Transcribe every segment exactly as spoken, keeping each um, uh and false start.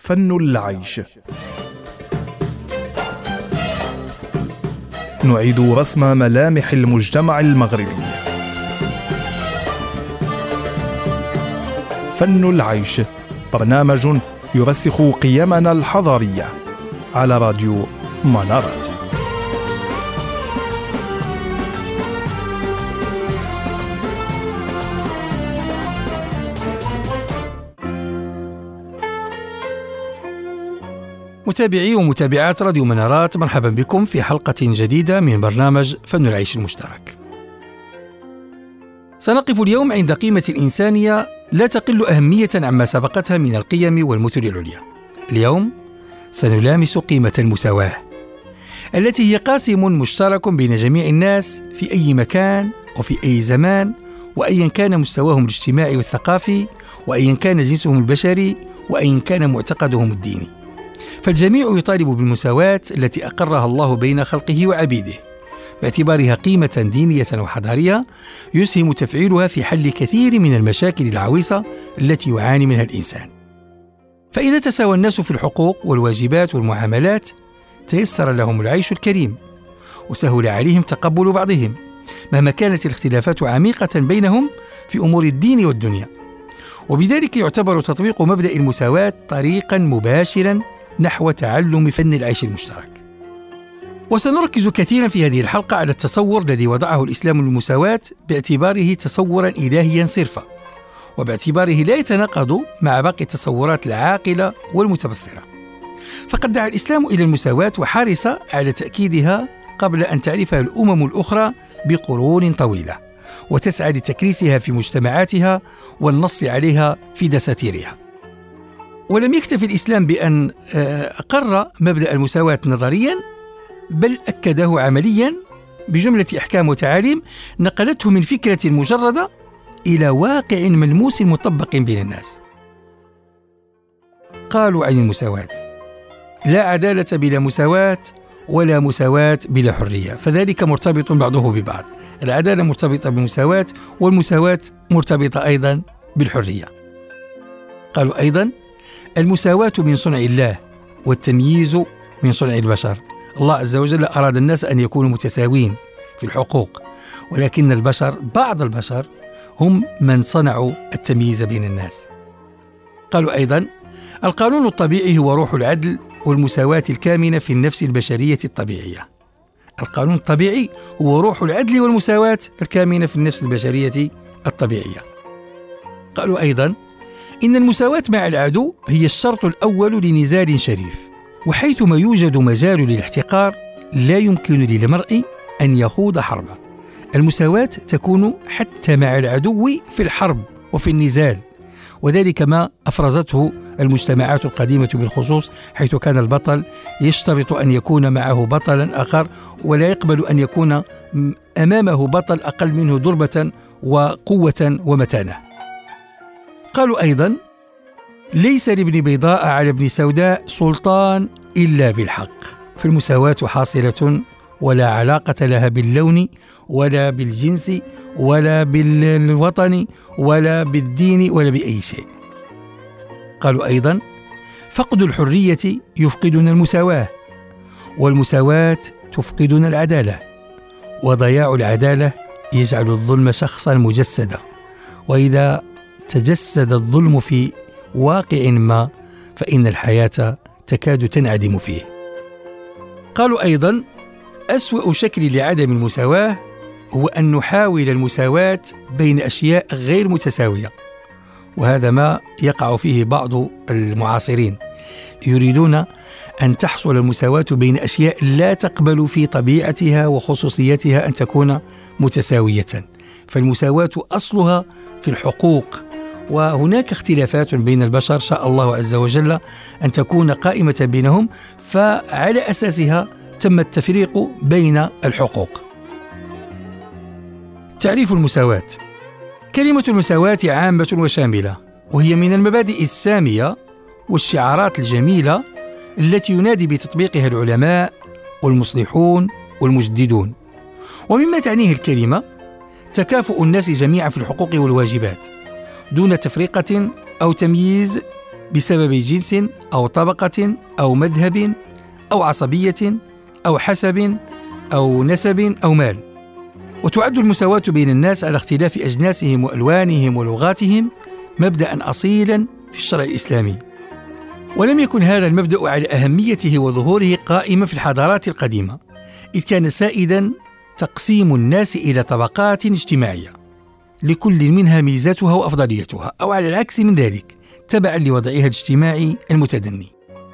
فن العيش. نعيد رسم ملامح المجتمع المغربي. فن العيش، برنامج يرسخ قيمنا الحضارية على راديو منارات. متابعي ومتابعات راديو منارات، مرحبا بكم في حلقة جديدة من برنامج فن العيش المشترك. سنقف اليوم عند قيمة إنسانية لا تقل أهمية عما سبقتها من القيم والمثل العليا. اليوم سنلامس قيمة المساواة، التي هي قاسم مشترك بين جميع الناس في أي مكان وفي أي زمان، وأيا كان مستواهم الاجتماعي والثقافي، وأيا كان جنسهم البشري، وأيا كان معتقدهم الديني. فالجميع يطالب بالمساواة التي أقرها الله بين خلقه وعبيده، باعتبارها قيمة دينية وحضارية يسهم تفعيلها في حل كثير من المشاكل العويصة التي يعاني منها الإنسان. فإذا تساوى الناس في الحقوق والواجبات والمعاملات، تيسر لهم العيش الكريم، وسهل عليهم تقبل بعضهم مهما كانت الاختلافات عميقة بينهم في أمور الدين والدنيا. وبذلك يعتبر تطبيق مبدأ المساواة طريقا مباشرا نحو تعلم فن العيش المشترك. وسنركز كثيرا في هذه الحلقة على التصور الذي وضعه الإسلام للمساواة باعتباره تصورا إلهيا صرفا، وباعتباره لا يتناقض مع باقي التصورات العاقلة والمتبصرة. فقد دعا الإسلام إلى المساواة وحرص على تأكيدها قبل أن تعرفها الأمم الأخرى بقرون طويلة، وتسعى لتكريسها في مجتمعاتها والنص عليها في دساتيرها. ولم يكتفي الإسلام بأن أقر مبدأ المساواة نظريا، بل أكده عمليا بجملة أحكام وتعاليم نقلته من فكرة مجردة إلى واقع ملموس مطبق بين الناس. قالوا عن المساواة: لا عدالة بلا مساواة، ولا مساواة بلا حرية، فذلك مرتبط بعضه ببعض. العدالة مرتبطة بالمساواة، والمساواة مرتبطة أيضا بالحرية. قالوا أيضا: المساواة من صنع الله، والتمييز من صنع البشر. الله عز وجل أراد الناس أن يكونوا متساوين في الحقوق، ولكن البشر، بعض البشر، هم من صنعوا التمييز بين الناس. قالوا أيضا: القانون الطبيعي هو روح العدل والمساواة الكامنة في النفس البشرية الطبيعية. القانون الطبيعي هو روح العدل والمساواة الكامنة في النفس البشرية الطبيعية. قالوا أيضا: إن المساواة مع العدو هي الشرط الأول لنزال شريف، وحيثما يوجد مجال للاحتقار لا يمكن للمرء أن يخوض حربا. المساواة تكون حتى مع العدو في الحرب وفي النزال، وذلك ما أفرزته المجتمعات القديمة بالخصوص، حيث كان البطل يشترط أن يكون معه بطلا آخر، ولا يقبل أن يكون أمامه بطل أقل منه ضربة وقوة ومتانة. قالوا أيضا: ليس لابن بيضاء على ابن سوداء سلطان إلا بالحق. فالمساواة حاصلة ولا علاقة لها باللون ولا بالجنس ولا بالوطن ولا بالدين ولا بأي شيء. قالوا أيضا: فقد الحرية يفقدنا المساواة، والمساواة تفقدنا العدالة، وضياع العدالة يجعل الظلم شخصا مجسدا، وإذا تجسد الظلم في واقع ما فإن الحياة تكاد تنعدم فيه. قالوا أيضا: أسوأ شكل لعدم المساواة هو أن نحاول المساواة بين أشياء غير متساوية، وهذا ما يقع فيه بعض المعاصرين، يريدون أن تحصل المساواة بين أشياء لا تقبل في طبيعتها وخصوصيتها أن تكون متساوية. فالمساواة أصلها في الحقوق، وهناك اختلافات بين البشر شاء الله عز وجل أن تكون قائمة بينهم، فعلى أساسها تم التفريق بين الحقوق. تعريف المساواة: كلمة المساواة عامة وشاملة، وهي من المبادئ السامية والشعارات الجميلة التي ينادي بتطبيقها العلماء والمصلحون والمجددون. ومما تعنيه الكلمة تكافؤ الناس جميعا في الحقوق والواجبات دون تفرقة أو تمييز بسبب جنس أو طبقة أو مذهب أو عصبية أو حسب أو نسب أو مال. وتعد المساواة بين الناس على اختلاف أجناسهم وألوانهم ولغاتهم مبدأ أصيلا في الشرع الإسلامي، ولم يكن هذا المبدأ على أهميته وظهوره قائما في الحضارات القديمة، إذ كان سائدا تقسيم الناس إلى طبقات اجتماعية لكل منها ميزاتها وأفضليتها، أو على العكس من ذلك تبعا لوضعها الاجتماعي المتدني.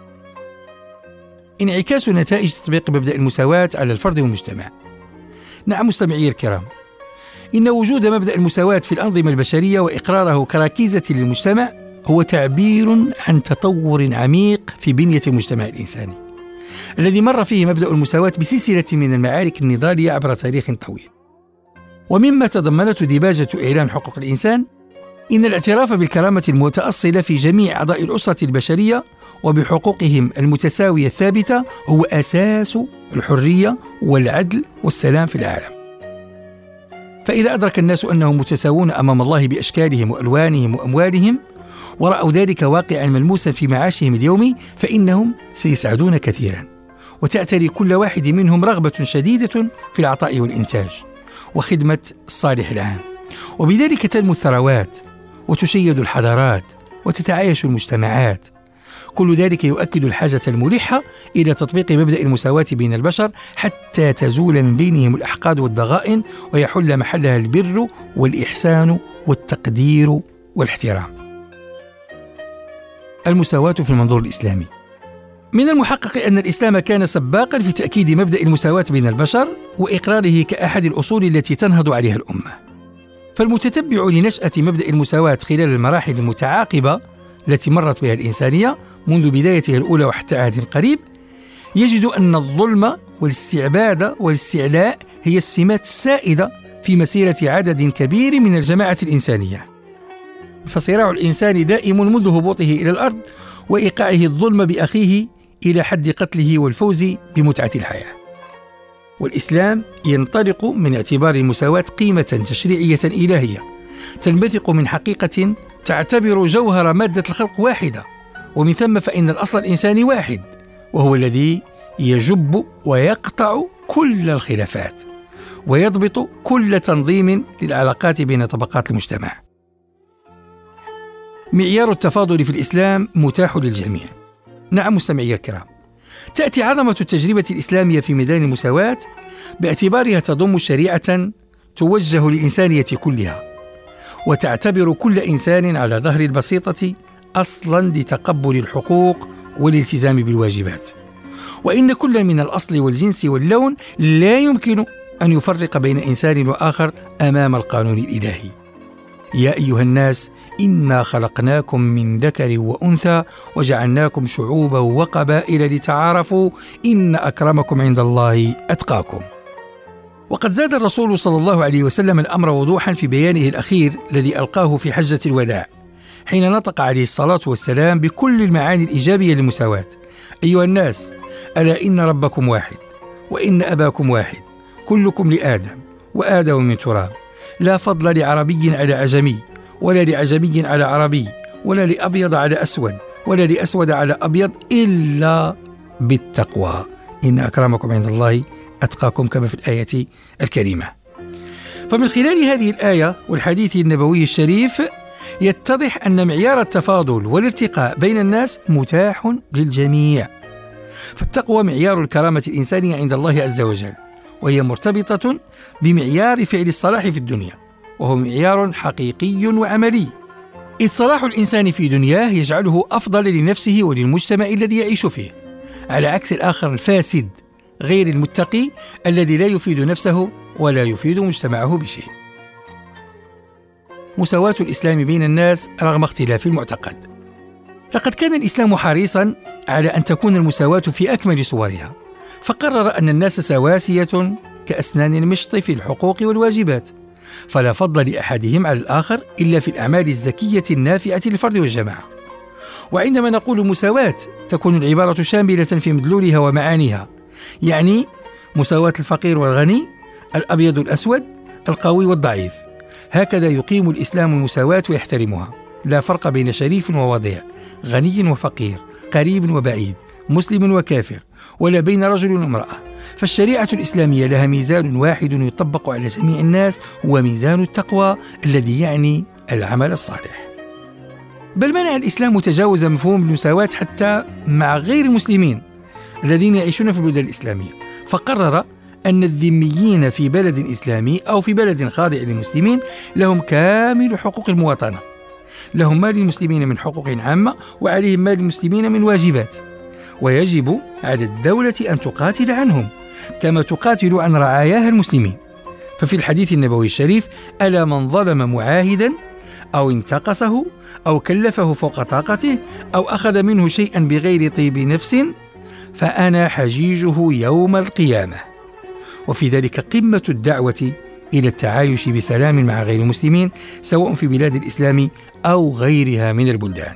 انعكاس نتائج تطبيق مبدأ المساواة على الفرد والمجتمع. نعم مستمعي الكرام، إن وجود مبدأ المساواة في الأنظمة البشرية وإقراره كركيزة للمجتمع هو تعبير عن تطور عميق في بنية المجتمع الإنساني، الذي مر فيه مبدأ المساواة بسلسلة من المعارك النضالية عبر تاريخ طويل. ومما تضمنته ديباجة إعلان حقوق الإنسان إن الاعتراف بالكرامة المتأصلة في جميع أعضاء الأسرة البشرية وبحقوقهم المتساوية الثابتة هو أساس الحرية والعدل والسلام في العالم. فإذا أدرك الناس أنهم متساوون أمام الله بأشكالهم وألوانهم وأموالهم، ورأوا ذلك واقعا ملموسا في معاشهم اليومي، فإنهم سيسعدون كثيرا، وتعتري كل واحد منهم رغبة شديدة في العطاء والإنتاج وخدمة الصالح العام، وبذلك تنمو الثروات وتشيد الحضارات وتتعايش المجتمعات. كل ذلك يؤكد الحاجة الملحة إلى تطبيق مبدأ المساواة بين البشر حتى تزول من بينهم الأحقاد والضغائن ويحل محلها البر والإحسان والتقدير والاحترام. المساواة في المنظور الإسلامي. من المحقق أن الإسلام كان سباقا في تأكيد مبدأ المساواة بين البشر وإقراره كأحد الأصول التي تنهض عليها الأمة. فالمتتبع لنشأة مبدأ المساواة خلال المراحل المتعاقبة التي مرت بها الإنسانية منذ بدايتها الأولى وحتى عهد قريب يجد أن الظلم والاستعباد والاستعلاء هي السمات السائدة في مسيرة عدد كبير من الجماعة الإنسانية. فصراع الإنسان دائم منذ هبوطه إلى الأرض وإيقاعه الظلم بأخيه إلى حد قتله والفوز بمتعة الحياة. والإسلام ينطلق من اعتبار المساواة قيمة تشريعية إلهية تنبثق من حقيقة تعتبر جوهر مادة الخلق واحدة، ومن ثم فإن الأصل الإنساني واحد، وهو الذي يجب ويقطع كل الخلافات ويضبط كل تنظيم للعلاقات بين طبقات المجتمع. معيار التفاضل في الإسلام متاح للجميع. نعم مستمعي الكرام، تأتي عظمة التجربة الإسلامية في ميدان المساواة باعتبارها تضم شريعة توجه للإنسانية كلها، وتعتبر كل إنسان على ظهر البسيطة أصلا لتقبل الحقوق والالتزام بالواجبات، وإن كل من الأصل والجنس واللون لا يمكن أن يفرق بين إنسان وآخر أمام القانون الإلهي. يا أيها الناس إنا خلقناكم من ذكر وأنثى وجعلناكم شعوبا وقبائل لتعارفوا إن أكرمكم عند الله أتقاكم. وقد زاد الرسول صلى الله عليه وسلم الأمر وضوحا في بيانه الأخير الذي ألقاه في حجة الوداع، حين نطق عليه الصلاة والسلام بكل المعاني الإيجابية للمساواة: أيها الناس ألا إن ربكم واحد وإن أباكم واحد كلكم لآدم وآدم من تراب، لا فضل لعربي على عجمي ولا لعجمي على عربي ولا لأبيض على أسود ولا لأسود على أبيض إلا بالتقوى إن أكرمكم عند الله أتقاكم، كما في الآية الكريمة. فمن خلال هذه الآية والحديث النبوي الشريف يتضح أن معيار التفاضل والارتقاء بين الناس متاح للجميع. فالتقوى معيار الكرامة الإنسانية عند الله عز وجل، وهي مرتبطة بمعيار فعل الصلاح في الدنيا، وهو معيار حقيقي وعملي، إذ صلاح الإنسان في دنياه يجعله أفضل لنفسه وللمجتمع الذي يعيش فيه، على عكس الآخر الفاسد غير المتقي الذي لا يفيد نفسه ولا يفيد مجتمعه بشيء. مساواة الإسلام بين الناس رغم اختلاف المعتقد. لقد كان الإسلام حريصا على أن تكون المساواة في أكمل صورها، فقرر أن الناس سواسية كأسنان المشط في الحقوق والواجبات، فلا فضل لأحدهم على الآخر إلا في الأعمال الزكية النافعة للفرد والجماعة. وعندما نقول مساواة تكون العبارة شاملة في مدلولها ومعانيها، يعني مساواة الفقير والغني، الأبيض والأسود، القوي والضعيف. هكذا يقيم الإسلام المساواة ويحترمها، لا فرق بين شريف ووضيع، غني وفقير، قريب وبعيد، مسلم وكافر، ولا بين رجل وامرأة. فالشريعة الإسلامية لها ميزان واحد يطبق على جميع الناس، هو ميزان التقوى الذي يعني العمل الصالح. بل منع الإسلام تجاوز مفهوم المساواة حتى مع غير المسلمين الذين يعيشون في البلدان الإسلامية، فقرر أن الذميين في بلد إسلامي أو في بلد خاضع للمسلمين لهم كامل حقوق المواطنة، لهم ما للمسلمين من حقوق عامة وعليهم ما للمسلمين من واجبات، ويجب على الدولة أن تقاتل عنهم كما تقاتل عن رعاياها المسلمين. ففي الحديث النبوي الشريف: ألا من ظلم معاهدا أو انتقصه أو كلفه فوق طاقته أو أخذ منه شيئا بغير طيب نفس فأنا حجيجه يوم القيامة. وفي ذلك قمة الدعوة إلى التعايش بسلام مع غير المسلمين سواء في بلاد الإسلام أو غيرها من البلدان.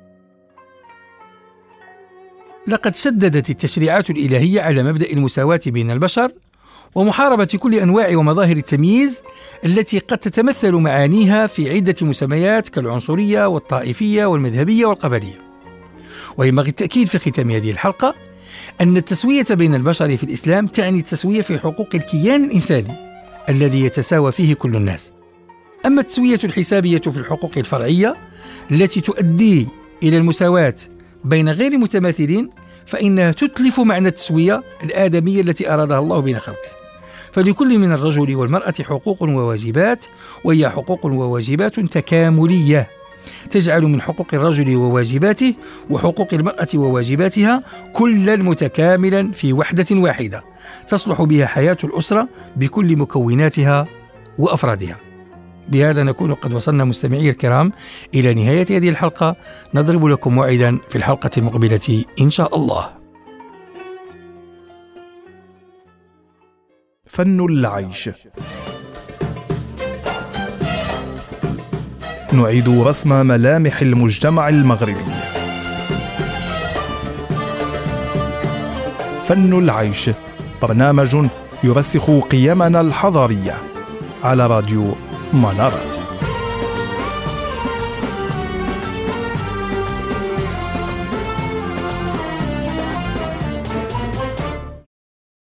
لقد شددت التشريعات الإلهية على مبدأ المساواة بين البشر ومحاربة كل أنواع ومظاهر التمييز التي قد تتمثل معانيها في عدة مسميات كالعنصرية والطائفية والمذهبية والقبلية. وينبغي التأكيد في ختام هذه الحلقة أن التسوية بين البشر في الإسلام تعني التسوية في حقوق الكيان الإنساني الذي يتساوى فيه كل الناس. أما التسوية الحسابية في الحقوق الفرعية التي تؤدي إلى المساواة بين غير المتماثلين فإنها تتلف معنى التسوية الآدمية التي أرادها الله بين خلقه. فلكل من الرجل والمرأة حقوق وواجبات، وهي حقوق وواجبات تكاملية تجعل من حقوق الرجل وواجباته وحقوق المرأة وواجباتها كلا متكاملا في وحدة واحدة تصلح بها حياة الأسرة بكل مكوناتها وأفرادها. بهذا نكون قد وصلنا مستمعي الكرام إلى نهاية هذه الحلقة، نضرب لكم موعدا في الحلقة المقبلة إن شاء الله. فن العيش. نعيد رسم ملامح المجتمع المغربي. فن العيش، برنامج يرسخ قيمنا الحضارية على راديو منارات.